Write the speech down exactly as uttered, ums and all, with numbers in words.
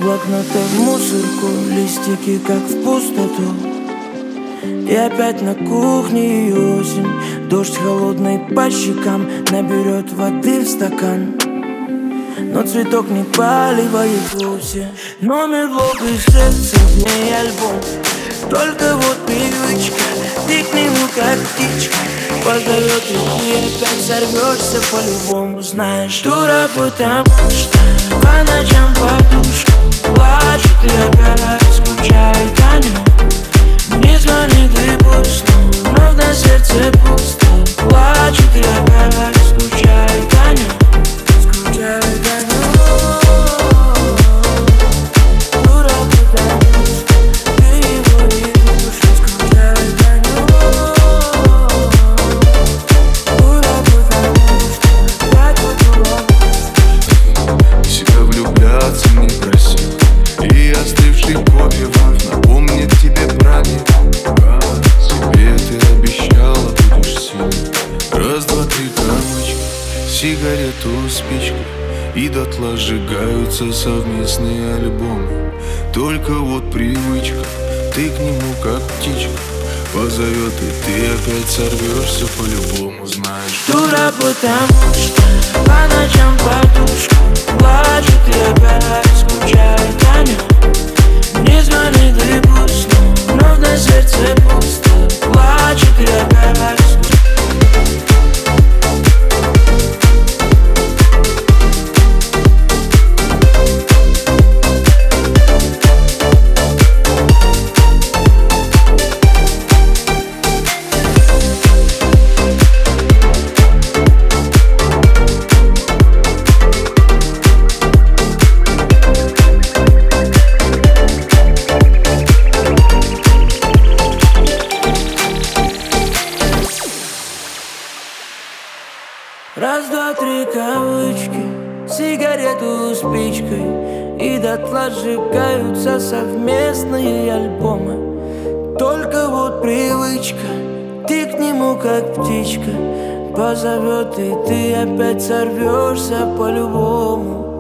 блокнота в мусорку, листики как в пустоту. И опять на кухне и осень, дождь холодный по щекам наберет воды в стакан. Но цветок не поливает вовсе. Номер блок из сердца, в ней альбом. Только вот привычка, ты к нему как птичка позовет, и ты опять сорвешься по-любому. Знаешь, дура, потому что по ночам подушка плачет и опять скучает о нем. Не звони, ты пусть, но вновь на сердце пусто. Плачет и опять скучает о нем. Скучает о нем. Сигарету, спичку, и дотла сжигаются совместные альбомы. Только вот привычка, ты к нему как птичка позовет, и ты опять сорвешься по-любому. Знаешь, дура, потому что по ночам подушка плачет и опять скучает о нем. Не звони, ты пусть, но вновь на сердце пусто. Плачет и опять скучает. Раз, два, три кавычки, сигарету спичкой, и дотла сжигаются совместные альбомы. Только вот привычка, ты к нему как птичка позовет, и ты опять сорвешься по-любому.